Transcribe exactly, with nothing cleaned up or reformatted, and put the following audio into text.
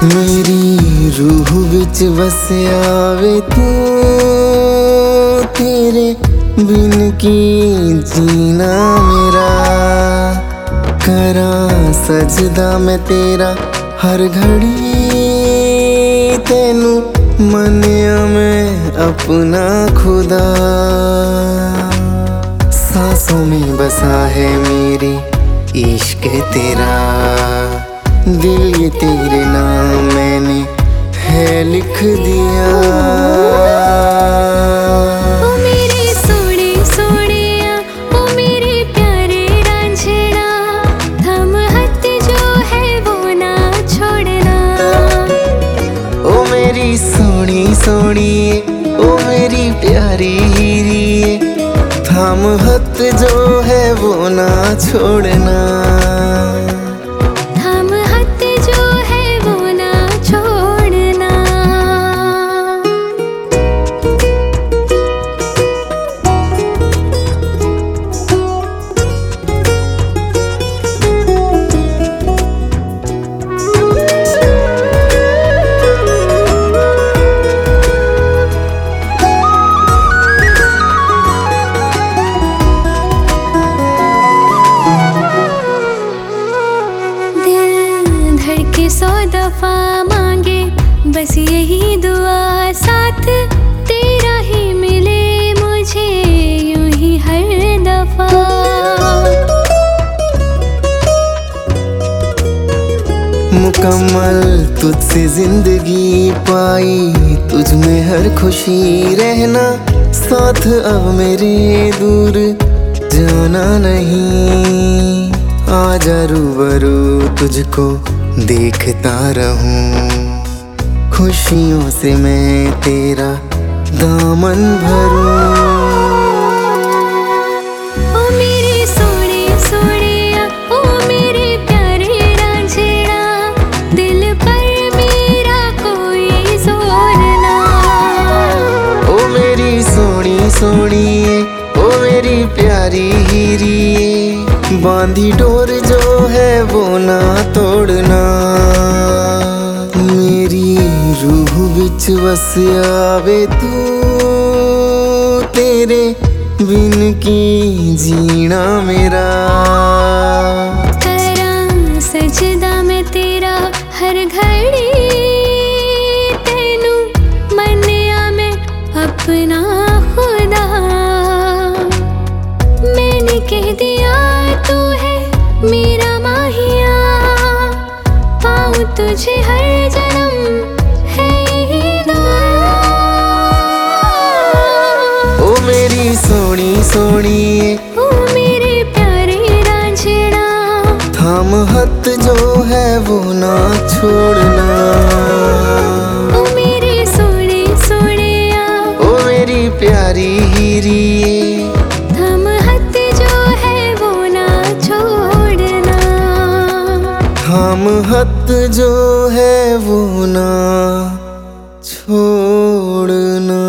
मेरी रूह विच बस आवे तू, तेरे बिन की जीना मेरा। करा सजदा मैं तेरा हर घड़ी, तेनू मनिया मैं अपना खुदा। सांसों में बसा है मेरी इश्क तेरा, दिल ये तेरे नाम मैंने है लिख दिया। ओ मेरे सोने सोनिया, ओ मेरे प्यारे रांझना, थम हाथ जो है वो ना छोड़ना। ओ मेरी सोनी सोनिए, ओ मेरी प्यारी हीरिए, थम हाथ जो है वो ना छोड़ना। सौ दफा मांगे बस यही दुआ, साथ तेरा ही मिले मुझे यूं ही हर दफा। मुकम्मल तुझसे जिंदगी पाई, तुझ में हर खुशी रहना, साथ अब मेरे दूर जाना नहीं। आजा रूबरू तुझको देखता रहूं, खुशियों से मैं तेरा दामन भरूं। ओ मेरे सोने सोनिया, ओ मेरे प्यारे रांझना, दिल पर मेरा कोई जोर ना। ओ मेरी सोनी सोनिए, ओ मेरी प्यारी हीरिए, बांधी डोर जो है वो ना तोड़ना। मेरी रूह विच बस आवे तू, तेरे बिन की जीना मेरा। करा सजदा मैं तेरा हर घड़ी, तेनू मनिया मैं अपना खुदा। मैंने कह दिया तू है मेरा माहिया, पाऊं तुझे हर जन्म है यही दुआ। ओ मेरी सोनी सोनिए, ओ मेरे प्यारे रांझना, थाम हाथ जो है वो ना छोड़ना। ओ मेरे सोने सोनिया, ओ मेरी प्यारी हीरिए, थम हाथ जो है वो ना छोड़ना। हम हाथ जो है वो ना छोड़ना।